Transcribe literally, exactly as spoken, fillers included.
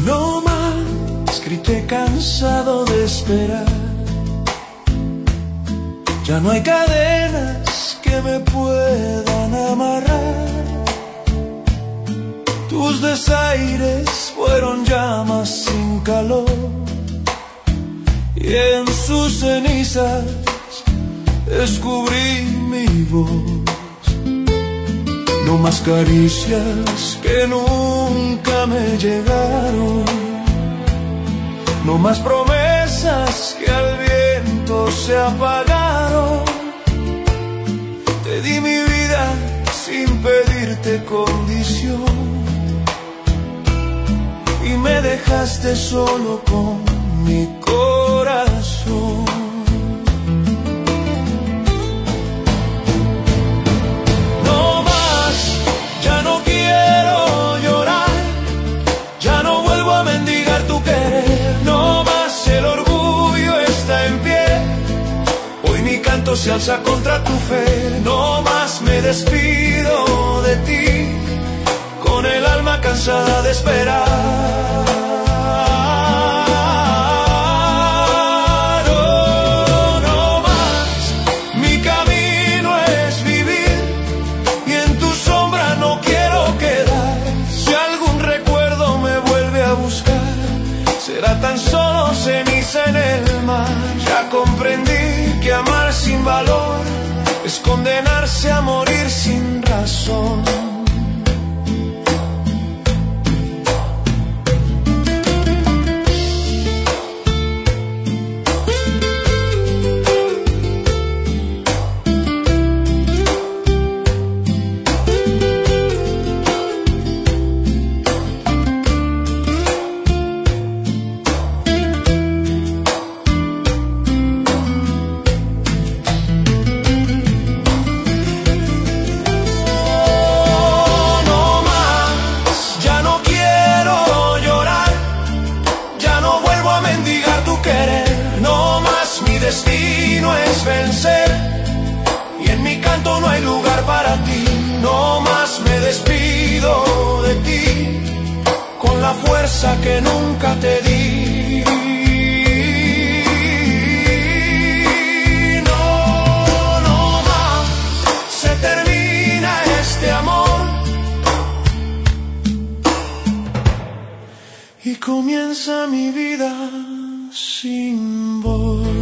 No más, grité cansado de esperar. Ya no hay cadenas que me puedan amarrar. Tus desaires fueron llamas sin calor, y en sus cenizas descubrí mi voz. No más caricias que nunca me llegaron, no más promesas que al viento se apagaron. Te di mi vida sin pedirte condición, y me dejaste solo con mi corazón. No más, ya no quiero llorar, ya no vuelvo a mendigar tu querer. No más, el orgullo está en pie, hoy mi canto se alza contra tu fe. No más, me despido de ti, con el alma cansada de esperar. Oh, no más, mi camino es vivir, y en tu sombra no quiero quedar. Si algún recuerdo me vuelve a buscar, será tan solo ceniza en el mar. Ya comprendí que amar sin valor es condenarse a morir sin razón. Destino es vencer, y en mi canto no hay lugar para ti. No más, me despido de ti, con la fuerza que nunca te di. No, no más, se termina este amor, y comienza mi vida sin vos.